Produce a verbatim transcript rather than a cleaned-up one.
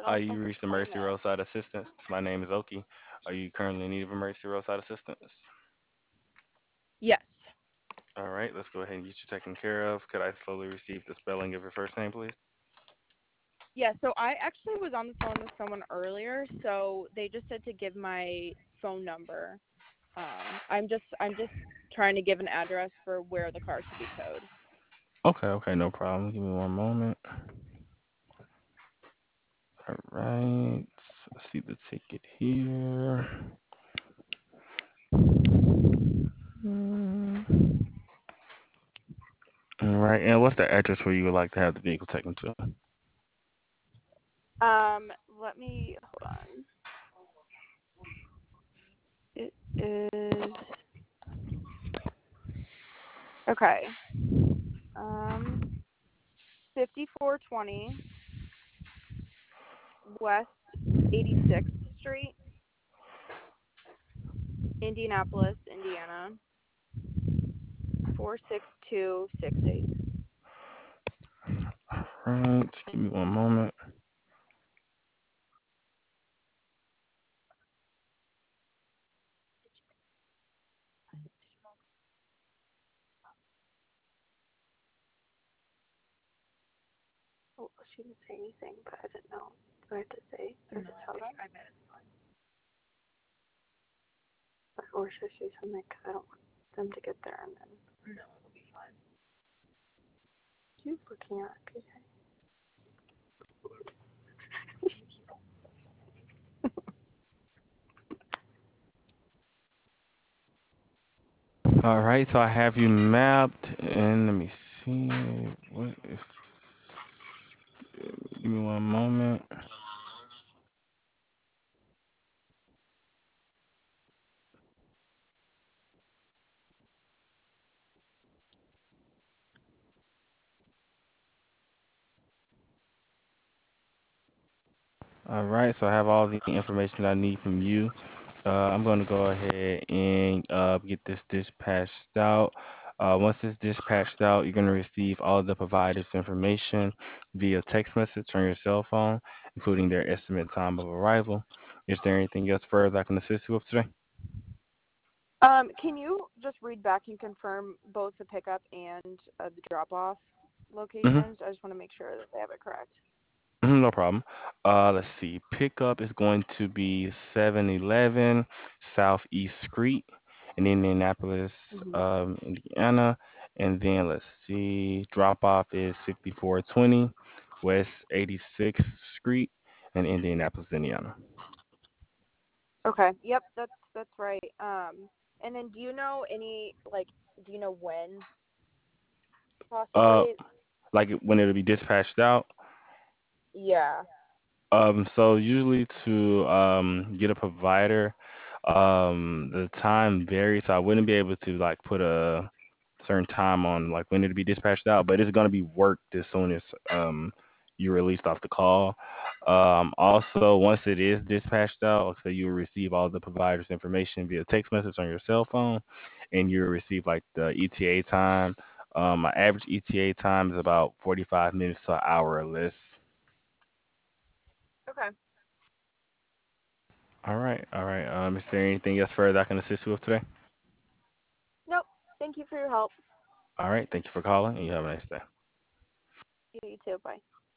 Are you reached Emergency Roadside Assistance? My name is Oki. Are you currently in need of emergency roadside assistance? Yes. All right, let's go ahead and get you taken care of. Could I slowly receive the spelling of your first name, please? Yeah, so I actually was on the phone with someone earlier, so they just said to give my phone number. Um, I'm just I'm just trying to give an address for where the car should be towed. Okay, okay, no problem. Give me one moment. All right, let's see the ticket here. Mm. All right, and what's the address where you would like to have the vehicle taken to? Um, let me hold on. It is okay. Um, fifty-four twenty West eighty-sixth Street, Indianapolis, Indiana, four six two six eight. All right, give me one moment. Oh, she didn't say anything, but I didn't know. Do I have to say or no, tell them? I bet it's fine. But, or should I say something? Because I don't want them to get there and then. No, it'll be fine. She's looking at P J. All right, so I have you mapped, and let me see. What if? Give me one moment. All right, so I have all the information I need from you. Uh, I'm going to go ahead and uh, get this dispatched out. Uh, once it's dispatched out, you're going to receive all of the providers' information via text message on your cell phone, including their estimate time of arrival. Is there anything else further I can assist you with today? Um, can you just read back and confirm both the pickup and uh, the drop-off Hmm. locations? I just want to make sure that they have it correct. Mhm, no problem. Uh, let's see. Pickup is going to be seven eleven Southeast Street in Indianapolis, Mm-hmm. um, Indiana. And then let's see. Drop off is fifty-four twenty West eighty-sixth Street in Indianapolis, Indiana. Okay. Yep, that's that's right. Um, and then do you know any like do you know when Uh, possibly? like when it'll be dispatched out. Yeah. Um, so usually to um get a provider, um, the time varies. So I wouldn't be able to like put a certain time on like when it'll be dispatched out, but it's gonna be worked as soon as um you're released off the call. Um, also, once it is dispatched out, like say you will receive all the provider's information via text message on your cell phone, and you'll receive like the E T A time. Um, my average E T A time is about forty-five minutes to an hour or less. Okay. All right, all right. Um, is there anything else further I can assist you with today? Nope. Thank you for your help. All right, thank you for calling, and you have a nice day. You too. Bye.